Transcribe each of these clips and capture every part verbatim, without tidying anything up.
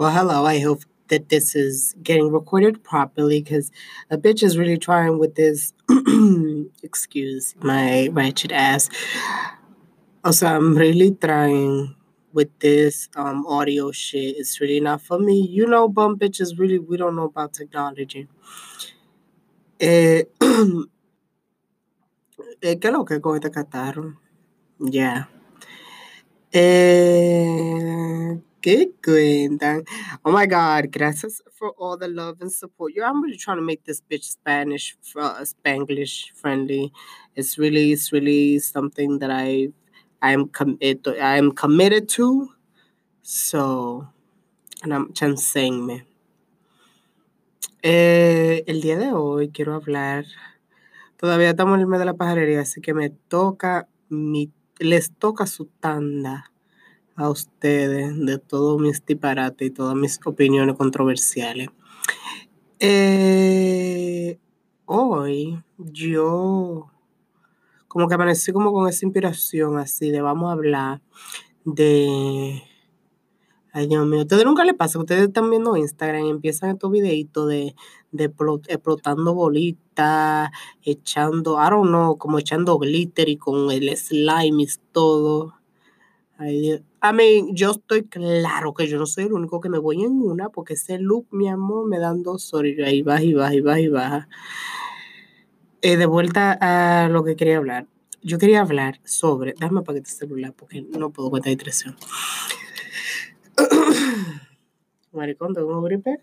Well, hello. I hope that this is getting recorded properly because a bitch is really trying with this. Excuse my ratchet ass. Also, I'm really trying with this um audio shit. It's really not for me. You know, bum bitches really, we don't know about technology. Eh, eh, ¿Qué es lo que con este catarro? Yeah. Eh, ¿Qué cuentan? Oh my God, gracias for all the love and support. Yo, I'm really trying to make this bitch Spanish, uh, Spanglish friendly. It's really, it's really something that I, I'm committed, I am committed to. So, and I'm chanceingme. Eh, el día de hoy quiero hablar. Todavía estamos en el mes de la pajarería, así que me toca mi, les toca su tanda a ustedes de todos mis disparates y todas mis opiniones controversiales. Eh, hoy yo como que amanecí como con esa inspiración así de vamos a hablar de... Ay, Dios mío, ¿a ustedes nunca les pasa que ustedes están viendo Instagram y empiezan estos videitos de, de plo- explotando bolitas, echando, I don't know, como echando glitter y con el slime y todo? Ay, Dios. I mean, yo estoy claro que yo no soy el único que me voy en una, porque ese look, mi amor, me dan dos horas y yo ahí baja y baja y baja y baja. Eh, de vuelta a lo que quería hablar. Yo quería hablar sobre, déjame apagar este celular porque no puedo aguantar distracción. Maricón, tengo un gripe.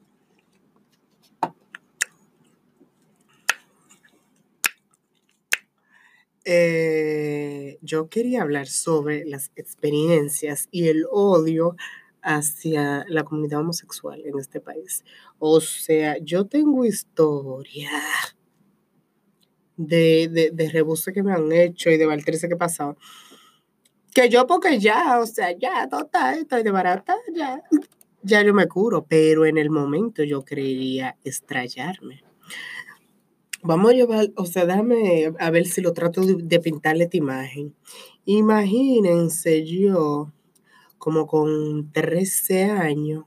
Eh, yo quería hablar sobre las experiencias y el odio hacia la comunidad homosexual en este país. O sea, yo tengo historia de, de, de rebuse que me han hecho y de valtrice que he pasado. Que yo porque ya, o sea, ya, total, estoy de barata, ya, ya yo me curo, pero en el momento yo creía estrellarme. Vamos a llevar, o sea, déjame a ver si lo trato de, de pintarle esta imagen. Imagínense yo, como con trece años,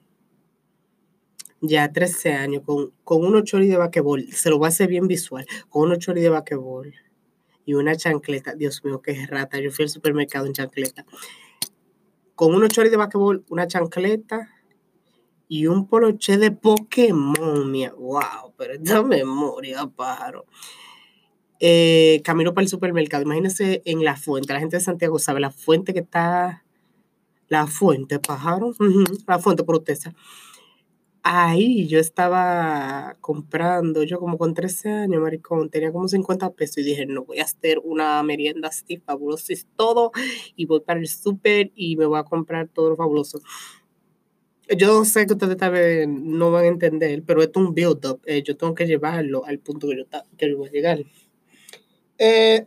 ya trece años, con, con unos choris de basquetbol, se lo voy a hacer bien visual, con unos choris de basquetbol y una chancleta. Dios mío, qué rata, yo fui al supermercado en chancleta. Con unos choris de basquetbol, una chancleta y un poloche de Pokémon, mía. Wow, pero esta memoria, pájaro. Eh, camino para el supermercado. Imagínense en La Fuente. La gente de Santiago sabe la fuente que está. La Fuente, pájaro. Uh-huh, la Fuente Protesta. Ahí yo estaba comprando, yo como con trece años, maricón, tenía como cincuenta pesos y dije, no, voy a hacer una merienda así, fabulosa y todo, y voy para el súper y me voy a comprar todo lo fabuloso. Yo sé que ustedes tal vez no van a entender, pero esto es un build-up. Eh, yo tengo que llevarlo al punto que yo, que yo voy a llegar. Eh,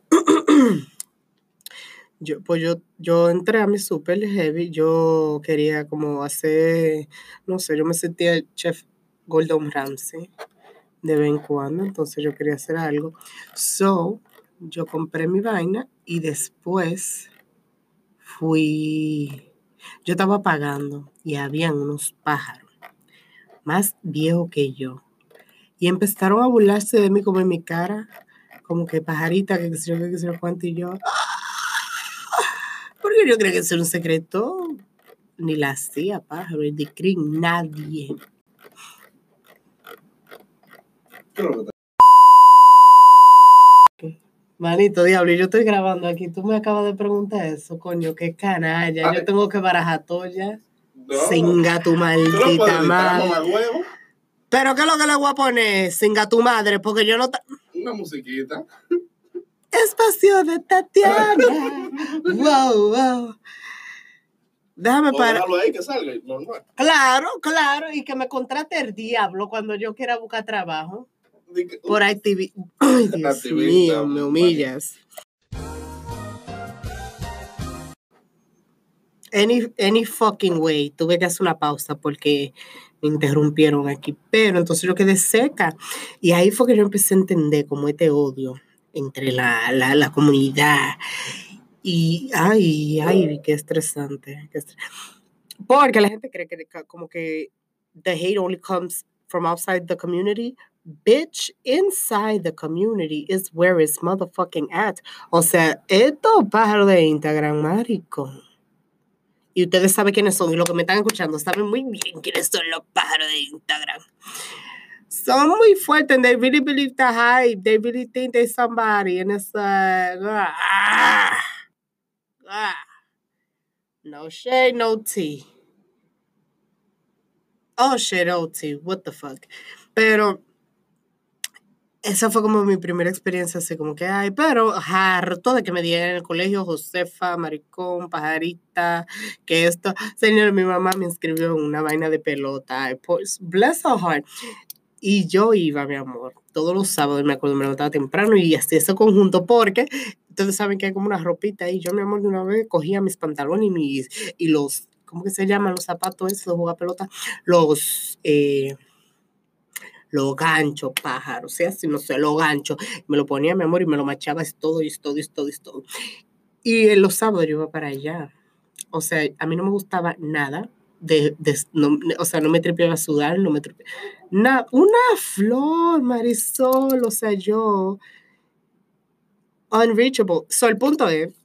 yo, pues yo, yo entré a mi super heavy, yo quería como hacer, no sé, yo me sentía el chef Gordon Ramsay de vez en cuando, entonces yo quería hacer algo. So, yo compré mi vaina y después fui, yo estaba pagando y habían unos pájaros más viejos que yo y empezaron a burlarse de mí como en mi cara, como que pajarita, que qué sé yo, que qué sé yo cuánto, y yo... Porque yo creo que eso era un secreto. Ni la hacía, pájaro, el de Crin, nadie. Manito, diablo, yo estoy grabando aquí. Tú me acabas de preguntar eso, coño, qué canalla. Ay. Yo tengo que barajar todo ya. No. Singa tu maldita no madre. Pero ¿qué es lo que le voy a poner? Singa tu madre, porque yo no... Ta... Una musiquita. Espacio de Tatiana. Wow, wow. Déjame parar. Déjalo ahí que salga, normal. Claro, claro, y que me contrate el diablo cuando yo quiera buscar trabajo. Que, por actividad. Ay, Dios activista, mío, me humillas. Any, any fucking way. Tuve que hacer una pausa porque me interrumpieron aquí. Pero entonces yo quedé seca. Y ahí fue que yo empecé a entender como este odio entre la, la, la comunidad. Y, ay, ay, qué estresante. Qué estresante. Porque la gente cree que como que the hate only comes from outside the community. Bitch, inside the community is where it's motherfucking at. O sea, estos pájaros de Instagram, marico. Y ustedes saben quiénes son. Y los que me están escuchando saben muy bien quiénes son los pájaros de Instagram. Son muy fuertes. And they really believe the hype. They really think they're somebody. And it's like, ah, ah. No shade, no tea. Oh shit, oh tea. What the fuck. Pero esa fue como mi primera experiencia, así como que, ay, pero harto de que me dieran en el colegio Josefa, maricón, pajarita, que esto. Señor, mi mamá me inscribió en una vaina de pelota. Pues, bless her heart. Y yo iba, mi amor, todos los sábados, me acuerdo, me levantaba temprano y hacía ese conjunto porque ustedes saben que hay como una ropita ahí. Yo, mi amor, de una vez cogía mis pantalones y mis, y los, ¿cómo que se llaman los zapatos esos de jugar pelota? Los, eh, los ganchos, pájaros, o sea, si no sé, los ganchos. Me lo ponía, mi amor, y me lo machaba, es todo, y es todo, y es todo, y es todo. Y en los sábados yo iba para allá. O sea, a mí no me gustaba nada. De, de, no, o sea, no me tripeaba sudar, no me tripeaba. Nada, una flor, Marisol, o sea, yo. Unreachable. So, el punto es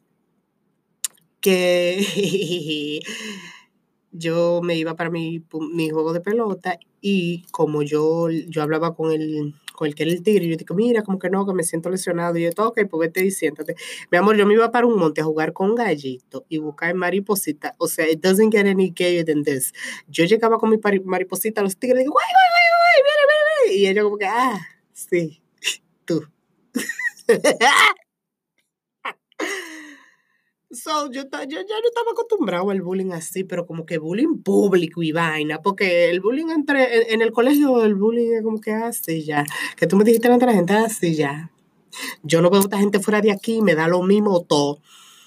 que yo me iba para mi, mi juego de pelota y como yo, yo hablaba con el, con el que era el tigre, y yo digo, mira, como que no, que me siento lesionado. Y yo, ok, pues vete y siéntate. Mi amor, yo me iba para un monte a jugar con gallito y buscar mariposita. O sea, it doesn't get any gayer than this. Yo llegaba con mi mariposita a los tigres y digo, guay, guay, guay, guay, mira, mira, mira. Y ellos como que, ah, sí, tú. So, yo, yo ya no estaba acostumbrado al bullying así, pero como que bullying público y vaina, porque el bullying entre, en, en el colegio, el bullying es como que así ya, que tú me dijiste entre la gente así ya. Yo no veo a esta gente fuera de aquí, me da lo mismo todo.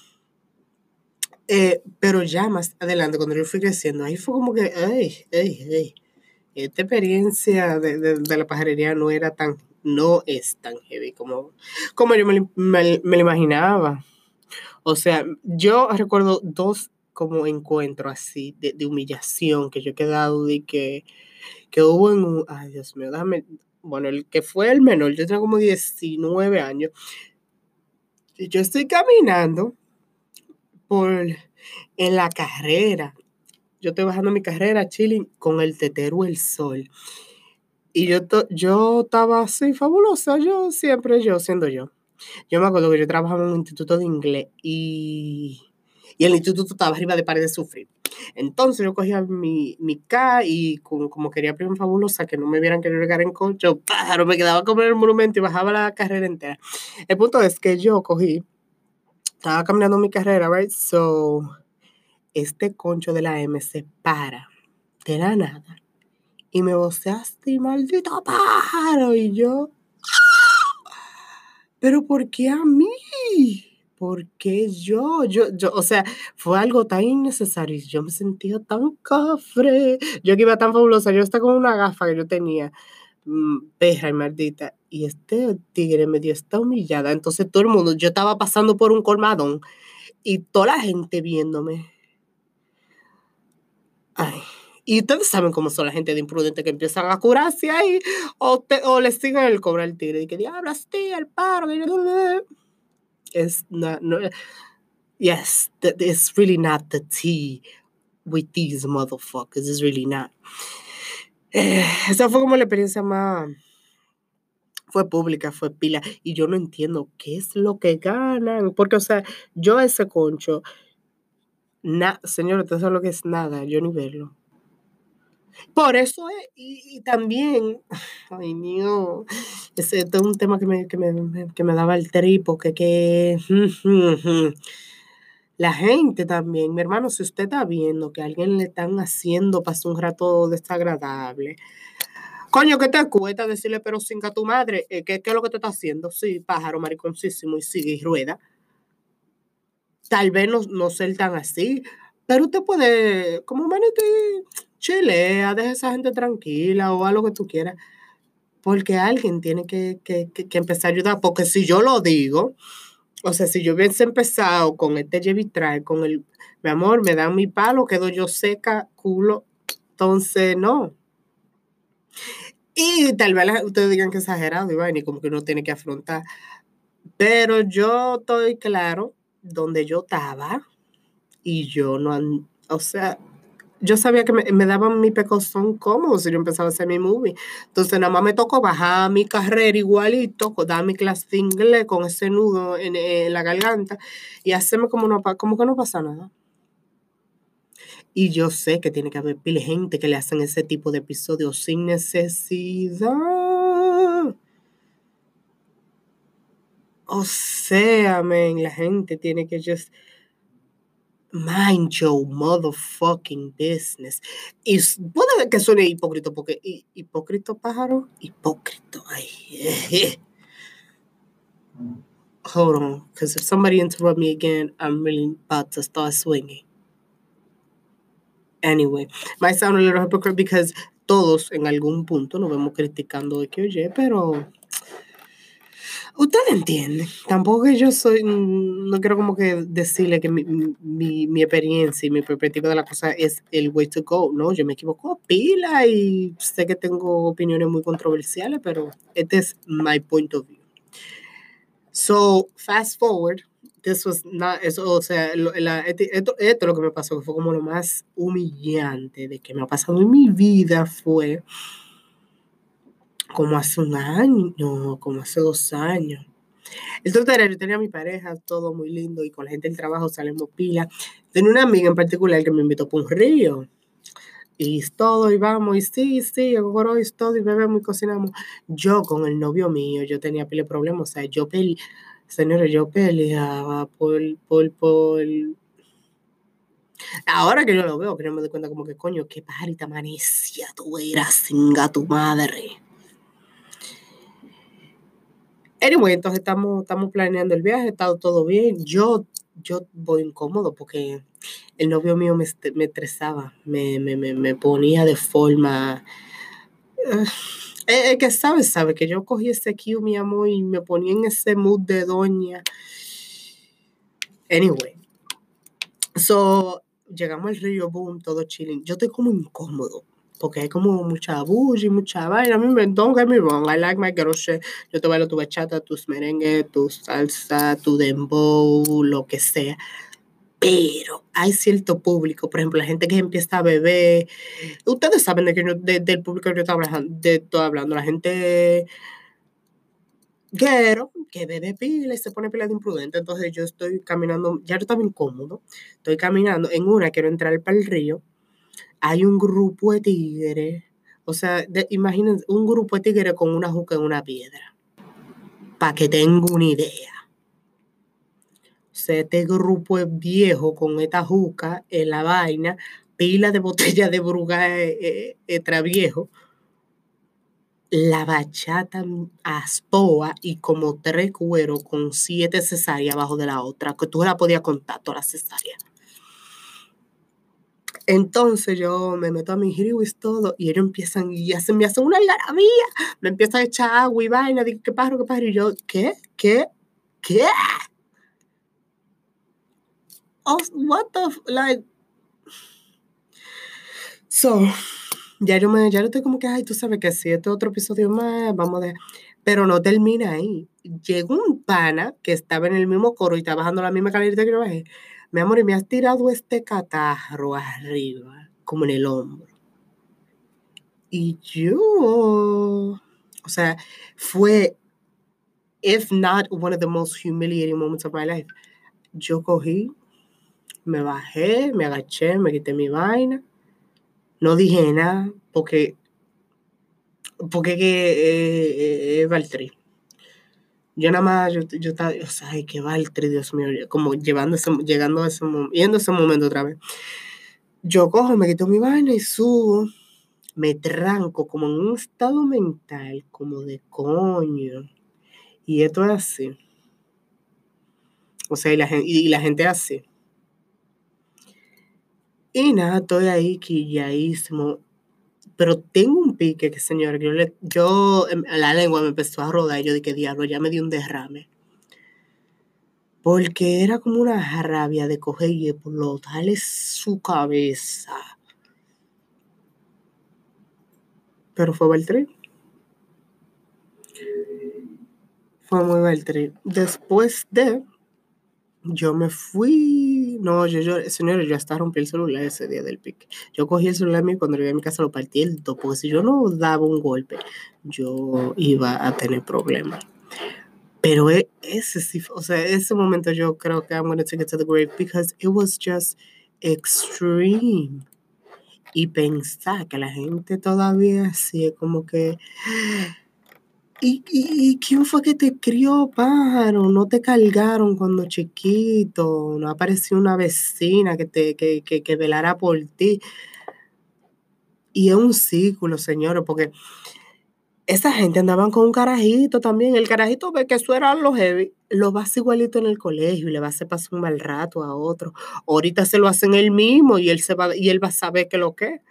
Eh, pero ya más adelante, cuando yo fui creciendo, ahí fue como que, ay, ay, ay, esta experiencia de, de, de la pajarería no era tan, no es tan heavy como, como yo me, me, me lo imaginaba. O sea, yo recuerdo dos como encuentros así de, de humillación que yo he quedado de que, que hubo en un, ay Dios mío, déjame, bueno, el que fue el menor, yo tengo como diecinueve años, y yo estoy caminando por, en la carrera, yo estoy bajando mi carrera, chilling, con el tetero El Sol, y yo, to, yo estaba así, fabulosa, yo siempre yo, siendo yo. Yo me acuerdo que yo trabajaba en un instituto de inglés y, y el instituto estaba arriba de Paredes Sufrir. Entonces yo cogía mi, mi K y como, como quería prima fabulosa, que no me vieran que yo llegara en coche, pájaro, me quedaba a comer el monumento y bajaba la carrera entera. El punto es que yo cogí, estaba caminando mi carrera, right? So, este concho de la M se para de la nada y me vocea así, maldito pájaro, y yo... ¿Pero por qué a mí? ¿Por qué yo? Yo, yo, o sea, fue algo tan innecesario. Yo me sentía tan cafre. Yo que iba tan fabulosa. Yo estaba con una gafa que yo tenía, mmm, perra y maldita. Y este tigre me dio esta humillada. Entonces todo el mundo, yo estaba pasando por un colmadón y toda la gente viéndome. Ay. Y ustedes saben cómo son la gente de imprudente que empiezan a curarse ahí o, te, o les siguen el cobra al tigre y que diablos, tío, el paro. It's not, no, yes, that it's really not the tea with these motherfuckers. It's really not. Eh, esa fue como la experiencia más, fue pública, fue pila, y yo no entiendo qué es lo que ganan, porque, o sea, yo ese concho, na, señor, ustedes saben lo que es nada, yo ni verlo. Por eso es, y, y también, ay mío, ese es un tema que me, que me, que me daba el tripo, que, que la gente también, mi hermano, si usted está viendo que a alguien le están haciendo pasar un rato desagradable, coño, ¿qué te cuesta decirle, pero singa tu madre? ¿Qué, ¿Qué es lo que te está haciendo? Sí, pájaro mariconcísimo, y sigue y rueda. Tal vez no, no ser tan así, pero usted puede, como manito, chilea, deja a esa gente tranquila o haz lo que tú quieras, porque alguien tiene que, que, que, que empezar a ayudar, porque si yo lo digo, O sea, si yo hubiese empezado con este J B Try, con el, mi amor, me dan mi palo, quedo yo seca, culo. Entonces, no. Y tal vez ustedes digan que exagerado, Iván, y como que uno tiene que afrontar. Pero yo estoy claro donde yo estaba y yo no, o sea, yo sabía que me, me daban mi pecozón cómodo si yo empezaba a hacer mi movie. Entonces nada más me tocó bajar mi carrera igualito, dar mi clase de inglés con ese nudo en, en la garganta y hacerme como, no, como que no pasa nada. Y yo sé que tiene que haber pile gente que le hacen ese tipo de episodios sin necesidad. O sea, man, la gente tiene que just mind your motherfucking business. Y puede que suene hipócrita, porque hipócrita pájaro, hipócrita. Ay. Hold on, because if somebody interrupt me again, I'm really about to start swinging. Anyway, might sound a little hypocrite because todos en algún punto nos vemos criticando de que oye, pero ustedes entienden. Tampoco que yo soy, no quiero como que decirle que mi, mi, mi experiencia y mi perspectiva de la cosa es el way to go. No, yo me equivoco pila y sé que tengo opiniones muy controversiales, pero este es my point of view. So, fast forward, this was not, eso, o sea, lo, la, esto, esto, esto lo que me pasó, que fue como lo más humillante de que me ha pasado en mi vida fue como hace un año, como hace dos años. Entonces yo tenía a mi pareja, todo muy lindo, y con la gente del trabajo salimos pila. Tenía una amiga en particular que me invitó por un río. Y todo, y vamos, y sí, sí, y todo, y bebemos y cocinamos. Yo con el novio mío, yo tenía pila de problemas, o sea, yo peleaba, señores, yo peleaba por, por, por... Ahora que yo lo veo, que no me doy cuenta como que, coño, qué parita amanecía tú eras, singa tu madre. Anyway, entonces estamos, estamos planeando el viaje, está todo bien. Yo, yo voy incómodo porque el novio mío me, me estresaba, me, me, me, me ponía de forma... Uh, el que sabe, sabe que yo cogí ese cue, mi amor, y me ponía en ese mood de doña. Anyway, so, llegamos al río, boom, todo chilling. Yo estoy como incómodo, porque hay como mucha bulla y mucha vaina. A mí me, don't get me wrong, I like my girl shit. Yo te bailo tu bachata, tus merengue, tu salsa, tu dembow, lo que sea. Pero hay cierto público, por ejemplo, la gente que empieza a beber. Ustedes saben de que yo, de, del público que yo estoy hablando, de, estoy hablando, la gente guero, que bebe pila y se pone pila de imprudente. Entonces yo estoy caminando, ya yo estaba incómodo, estoy caminando, en una quiero entrar para el río, hay un grupo de tigres, o sea, de, imagínense, un grupo de tigres con una juca en una piedra, para que tengan una idea. O sea, este grupo es viejo con esta juca en la vaina, pila de botella de bruga eh, eh, traviejo, la bachata aspoa y como tres cueros con siete cesáreas abajo de la otra, que tú la podías contar todas las cesáreas. Entonces yo me meto a mis riwis todo y ellos empiezan y hacen, me hacen una algarabía, me empiezan a echar agua y vaina, digo, ¿qué pájaro, qué pájaro? Y yo, ¿qué? ¿Qué? ¿Qué? Oh, what the, like, so, ya yo me, ya yo estoy como que, ay, tú sabes que si este otro episodio más, vamos a dejar. Pero no termina ahí. Llegó un pana que estaba en el mismo coro y estaba bajando la misma calidad que yo bajé. Mi amor, y me has tirado este catarro arriba, como en el hombro. Y yo, o sea, fue, if not one of the most humiliating moments of my life. Yo cogí, me bajé, me agaché, me quité mi vaina. No dije nada, porque porque que eh, eh, Valtteri. Yo nada más, yo, yo estaba, o sea, ay, que Valtteri, Dios mío, como llevando ese, llegando a ese momento, yendo a ese momento otra vez. Yo cojo, me quito mi vaina y subo, me tranco como en un estado mental, como de coño. Y esto es así. O sea, y la gente, y la gente así. Y nada, estoy ahí quilladísimo. Pero tengo un pique que, señor, yo, le, yo la lengua me empezó a rodar y yo dije, diablo, ya me dio un derrame. porque era como una rabia de coger y explotarle su cabeza. Pero fue buen trip. Fue muy buen trip. Después de, yo me fui, no, yo, yo, señores, yo hasta rompí el celular ese día del pique. Yo cogí el celular mío y cuando llegué a mi casa lo partí el dos, porque si yo no daba un golpe, yo iba a tener problemas. Pero e- ese sí, o sea, ese momento yo creo que I'm going to take it to the grave because it was just extreme. Y pensar que la gente todavía así es como que... ¿Y, y, y quién fue que te crió, pájaro? No te cargaron cuando chiquito, no apareció una vecina que te que, que, que velara por ti. Y es un círculo, señores, porque esa gente andaban con un carajito también. El carajito ve que eso era lo heavy, lo va a hacer igualito en el colegio y le va a hacer pasar un mal rato a otro. Ahorita se lo hacen él mismo y él se va, y él va a saber que lo que es.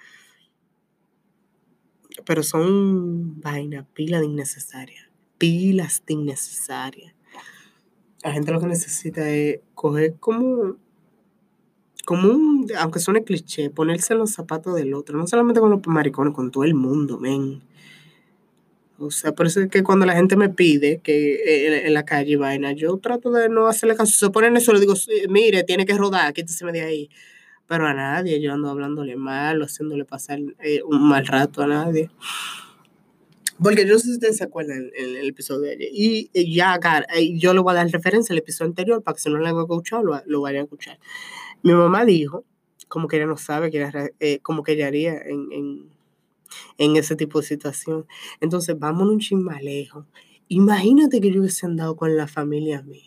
Pero son vainas, pilas de innecesarias. Pilas de innecesarias. La gente lo que necesita es coger como, como un, aunque suene cliché, ponerse en los zapatos del otro. No solamente con los maricones, con todo el mundo, men. O sea, por eso es que cuando la gente me pide que eh, en la calle vaina, yo trato de no hacerle caso. Si se ponen eso, le digo, sí, mire, tiene que rodar, quítese de ahí. Pero a nadie, yo ando hablándole mal o haciéndole pasar eh, un mal rato a nadie. Porque yo no sé si ustedes se acuerdan en el episodio de ayer. Y eh, ya, Gar, eh, yo le voy a dar referencia al episodio anterior para que si no lo han escuchado, lo, lo vayan a escuchar. Mi mamá dijo, como que ella no sabe, que ella, eh, como que ella haría en, en, en ese tipo de situación. Entonces, vámonos un chin más lejos. Imagínate que yo hubiese andado con la familia mía.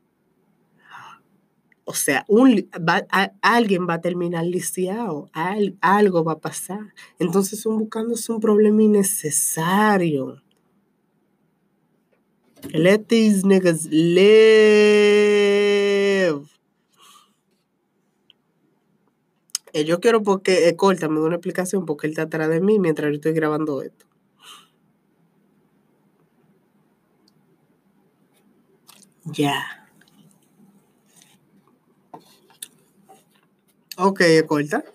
O sea, un, va, a, alguien va a terminar lisiado, al, algo va a pasar. Entonces, son buscándose un problema innecesario. Let these niggas live. Eh, yo quiero porque, eh, córtame una explicación porque él está atrás de mí mientras yo estoy grabando esto. Ya. Ok, corta.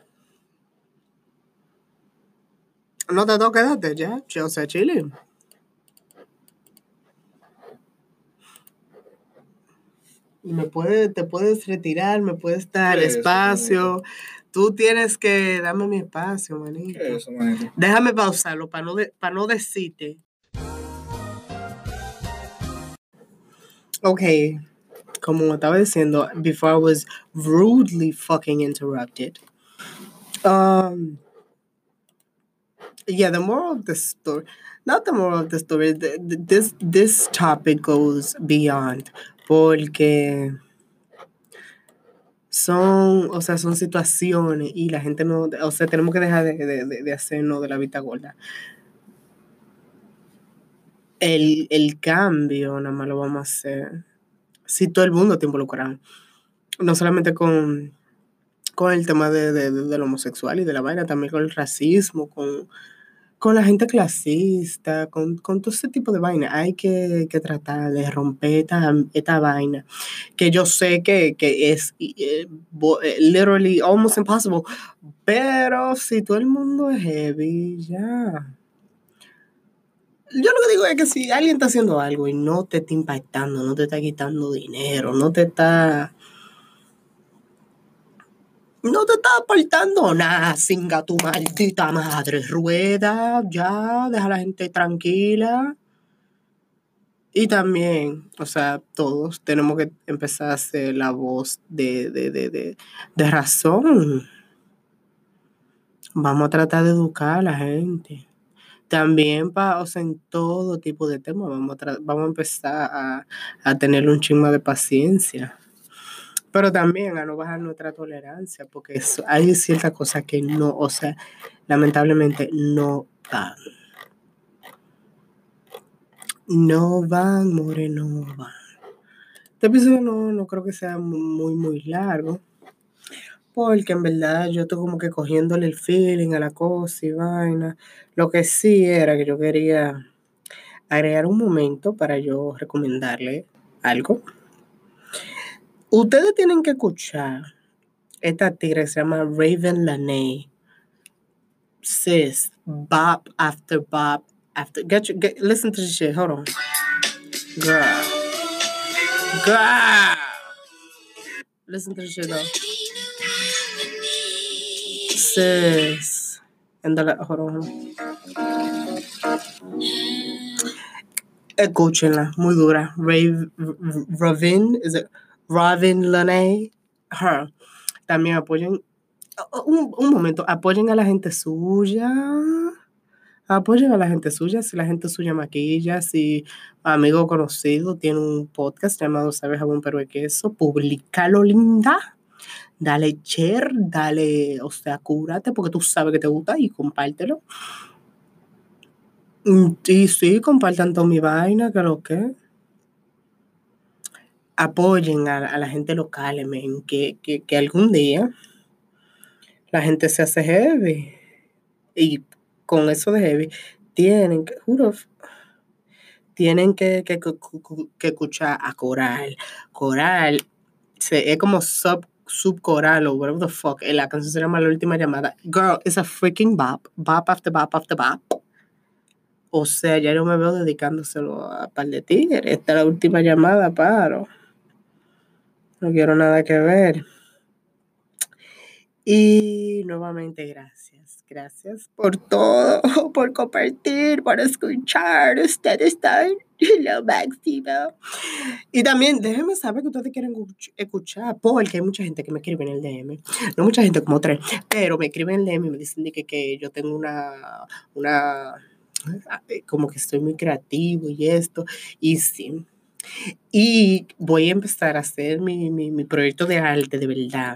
No te tengo que darte ya. O sea, chile. Me puedes, te puedes retirar, me puedes dar ¿Qué es eso, espacio. manito? Tú tienes que darme mi espacio, manito. ¿Qué es eso, manito? Déjame pausarlo para no, de, para no decirte. Ok, como estaba diciendo, before I was rudely fucking interrupted. Um, yeah, the moral of the story, not the moral of the story, the, the, this, this topic goes beyond, porque son, o sea, son situaciones y la gente no, o sea, tenemos que dejar de, de, de, de hacernos de la vista gorda. El, el cambio nada más lo vamos a hacer si todo el mundo está involucrado, no solamente con, con el tema de, de, de, del homosexual y de la vaina, también con el racismo, con, con la gente clasista, con, con todo ese tipo de vaina. Hay que, que tratar de romper esta, esta vaina, que yo sé que, que es eh, literally almost impossible, pero si todo el mundo es heavy, ya. Yo lo que digo es que si alguien está haciendo algo y no te está impactando, no te está quitando dinero, no te está... No te está aportando nada, singa tu maldita madre. Rueda, ya, deja a la gente tranquila. Y también, o sea, todos tenemos que empezar a hacer la voz de, de, de, de, de razón. Vamos a tratar de educar a la gente. También, pa, o sea, en todo tipo de temas, vamos a, vamos a empezar a, a tener un chingo de paciencia. Pero también a no bajar nuestra tolerancia, porque eso, hay ciertas cosas que no, o sea, lamentablemente no van. No van, more, no van. Este episodio no, no creo que sea muy, muy largo, porque en verdad yo estoy como que cogiéndole el feeling a la cosa y vaina. Lo que sí era que yo quería agregar un momento para yo recomendarle algo. Ustedes tienen que escuchar esta tigre que se llama Raven Laney. Sis, bop after bop after. Get your, get, listen to this shit. Hold on. Girl. Girl. Listen to this shit though. Sis. And the, hold on. Hold on. Escúchenla, muy dura. Rave, Ravin, is it Ravin Laney? Her. También apoyen, un, un momento, apoyen a la gente suya. Apoyen a la gente suya. Si la gente suya maquilla, si amigo conocido tiene un podcast llamado Sabes Jabón Pero de Queso, públicalo, linda. Dale share, dale, o sea, cúrate porque tú sabes que te gusta y compártelo. Y sí, compartan toda mi vaina, que lo que. Apoyen a, a la gente local, men, que, que, que algún día la gente se hace heavy. Y con eso de heavy, tienen que, juro, tienen que, que, que, que escuchar a Coral. Coral se, es como sub, subcoral o whatever the fuck. La canción se llama La Última Llamada. Girl, it's a freaking bop. Bop after bop after bop. O sea, ya no me veo dedicándoselo a par de tigres. Esta es La Última Llamada, paro. No quiero nada que ver. Y nuevamente gracias. Gracias por todo, por compartir, por escuchar. Ustedes están lo máximo. Y también déjenme saber que ustedes quieren escuchar, porque hay mucha gente que me escribe en el D M. No mucha gente, como tres, pero me escriben en el D M y me dicen que, que yo tengo una, una, como que estoy muy creativo y esto. Y sí. Y voy a empezar a hacer mi, mi, mi proyecto de arte de verdad,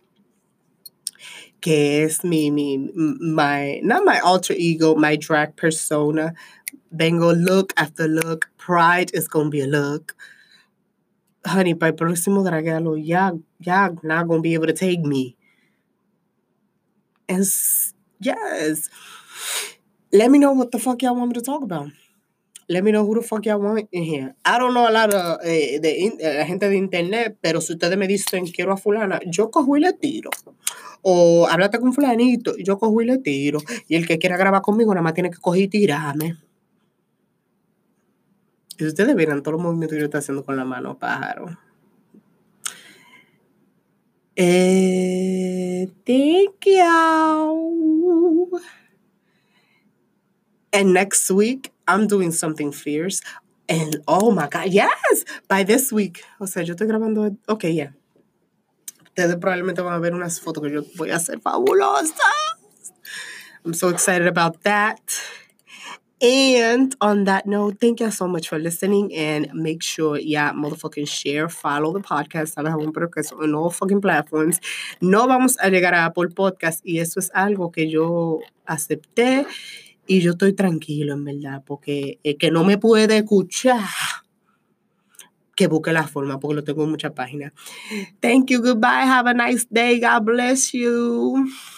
que es mi, mi, my, not my alter ego, my drag persona. Vengo look after look. Pride is gonna be a look. Honey, para el próximo draguealo, y'all, y'all not gonna be able to take me. And yes, let me know what the fuck y'all want me to talk about. Let me know who the fuck y'all want in here. I don't know a lot of eh, de, in, eh, gente de internet, pero si ustedes me dicen quiero a fulana, yo cojo y le tiro. O háblate con fulanito, yo cojo y le tiro. Y el que quiera grabar conmigo nada más tiene que coger y tirarme. Y ustedes vieran todos los movimientos que yo estoy haciendo con la mano, pájaro. Eh, thank you. And next week, I'm doing something fierce. And oh my God, yes, by this week. O sea, yo estoy grabando. Ok, yeah. Ustedes probablemente van a ver unas fotos que yo voy a hacer fabulosas. I'm so excited about that. And on that note, thank you so much for listening, and make sure, yeah, motherfucking share, follow the podcast, Sabes Jabón Pero de Queso, on all fucking platforms. No vamos a llegar a Apple Podcast, y eso es algo que yo acepté, y yo estoy tranquilo, en verdad, porque el que no me puede escuchar, que busque la forma, porque lo tengo en muchas páginas. Thank you, goodbye, have a nice day, God bless you.